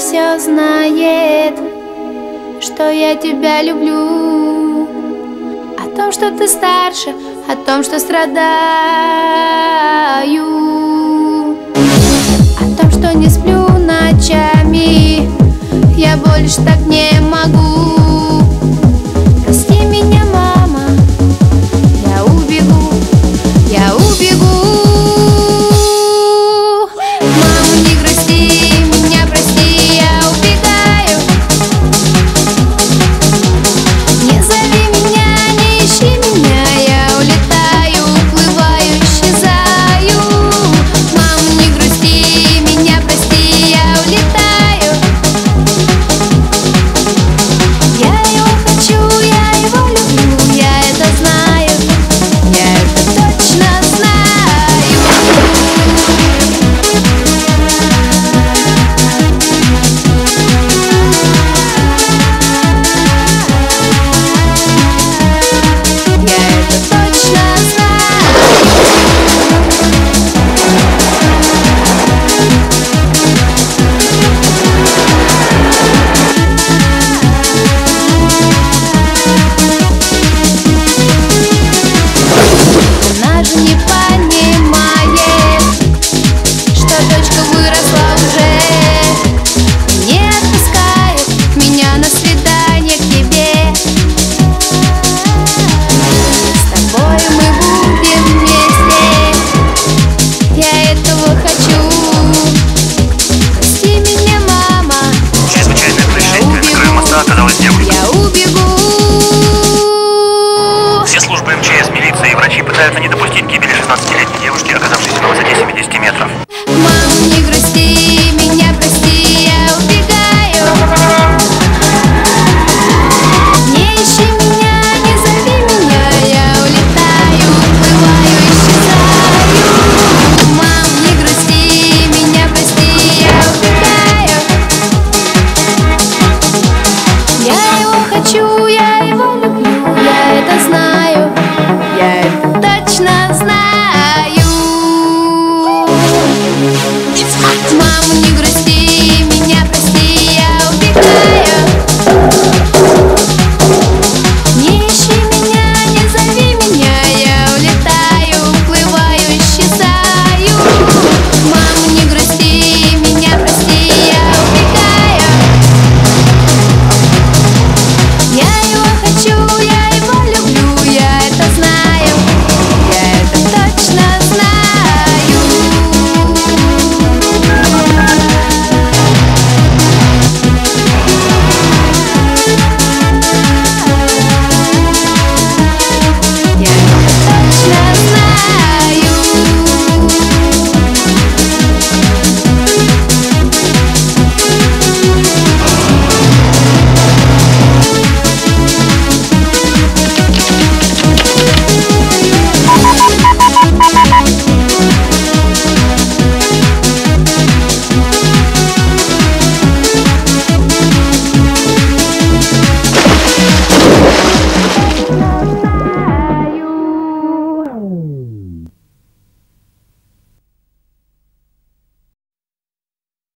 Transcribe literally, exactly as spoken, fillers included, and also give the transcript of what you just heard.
все знает, что я тебя люблю. О том, что ты старше, о том, что страдаю, о том, что не сплю ночами, я больше так не могу. Прости меня, мама, я убегу, я убегу. Мама, не грусти, меня прости, я убегаю. Не зови меня, не ищи меня, я улетаю, уплываю, исчезаю. Мама, не грусти, меня прости, я улетаю. Я его хочу, я его люблю, я это знаю, я это точно знаю. Я это точно Она же не понимает, что дочка выросла уже, не отпускает меня на свидание к тебе. С тобой мы будем вместе, я этого хочу. Прости меня, мама, Чрезвычайное происшествие на краю моста оказалась девушка. я убегу. Все службы МЧС, милиция и врачи пытаются не допустить гибели шестнадцатилетней девушки, оказавшейся на высоте семидесяти метров.